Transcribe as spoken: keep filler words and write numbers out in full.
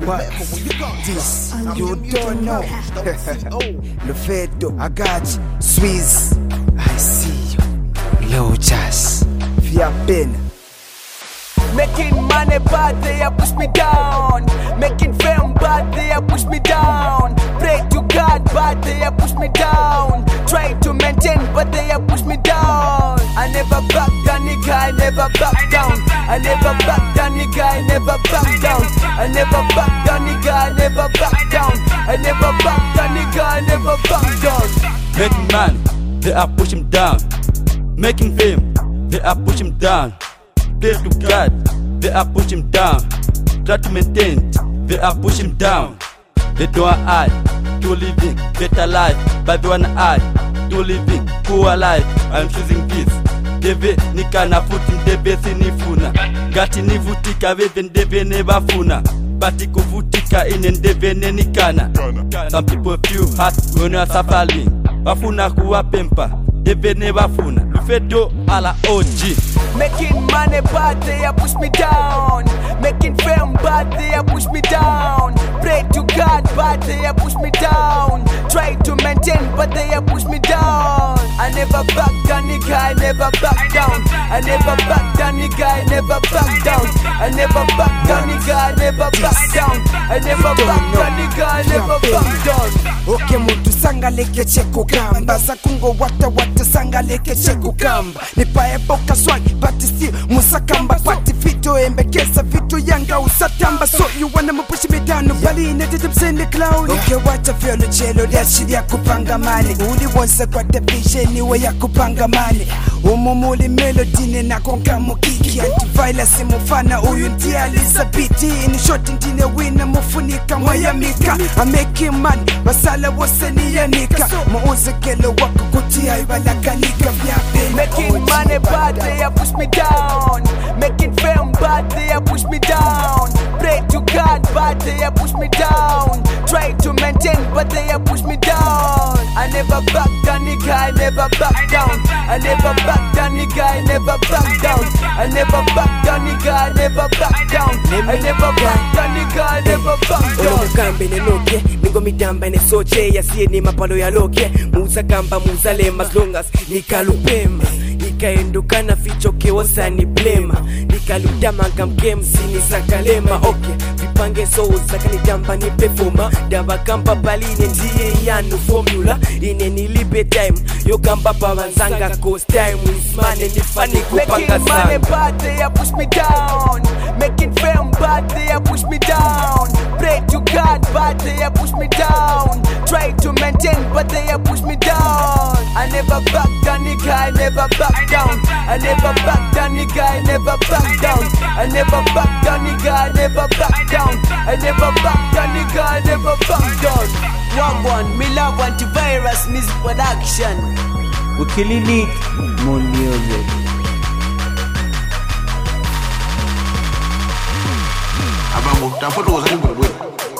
What? This you don't know. Lofedo, I got you. Swiss, I see you. Low jazz, via pen. Making money but they push me down. Making fame but they push me down. Pray to God but they push me down. Try to maintain but they push me down. I never back down, nigga, I never back down. I never back down, nigga, I never back down. I never back down, nigga, I never back down. I never back down, nigga, I never back down. Making money, they are push him down. Making fame, they are push him down. Pray to God, they are push him down. Try to maintain, they are push him down. They don't add to living better life, but they want to add to living poor life. I'm choosing this. Deve nikana futi ndebe sinifuna. Gati nivutika veve ndebe nebafuna. Bati kuvutika ine ndebe nenikana. Some people feel hurt when you are suffering. Bafuna kuwa pempa, debe nebafuna. Lofedo ala O G. Making money but they push me down. Making fame but they push me down. Pray to God but they push me down. Try to maintain but they push me down. I never back down, nigga, I never back down. I never back down, nigga, I never back down. I never back down, nigga, I never back down. I never back down, nigga, I never back down. Okay, mutu sanga leke cheko kamba. Zakungo wata wata sanga leke cheko kamba. Nipae boka swagi bati si musakamba. Pati fito embe kesa fito yanga usatamba. So you wanna me push me down no bali ine titipsende clown. Okay, wata fiolo chelo liashiri ya kupanga mali. Uli wonsa kwa tepishe niwe ya kupanga mali. Umumuli melodine na konka mukiki. Antivirus mufana uyu nti Elizabeth. Ini shoti ntine wina mufunika mwayamika. I'm making money, basala wose niyanika. Muuze kelo wako kutia ibalakanika. Making money but they push me down. Making fame but they push me down. Pray to God but they push me down. Try to maintain but they push me down. I never back down, nigga, I never back down. I never back down, nigga, I never back down. I never back down, nigga, I never back down. I never back down, nigga, I never back down. Olo mukambe ne loke, mingo midamba ne soche. Yasiye ni mapalo ya loke. Muza kamba muza lema as long as nikalupema. Nikaendukana ficho keosa ni blema. Nikaludama nkamkem sini sakalema. Okay, vipange souza kanidamba ni performa. Dava kamba baline ndiye yanu formula. Ine nilipe time, yo kamba pavanzanga coast time. Wismane nifani kupanga Making money but they push me down. Making fame but they push me down. Pray to God but they push me down. Try to maintain but they push me down. I never back down, nigga, I never back down. I never back down, nigga, I never back down. I never back down, nigga, I never back down. I never back down, nigga, I never back down. One one, me love Antivirus music production. We're killing it. More music. Abang, tak foto saya boleh buat.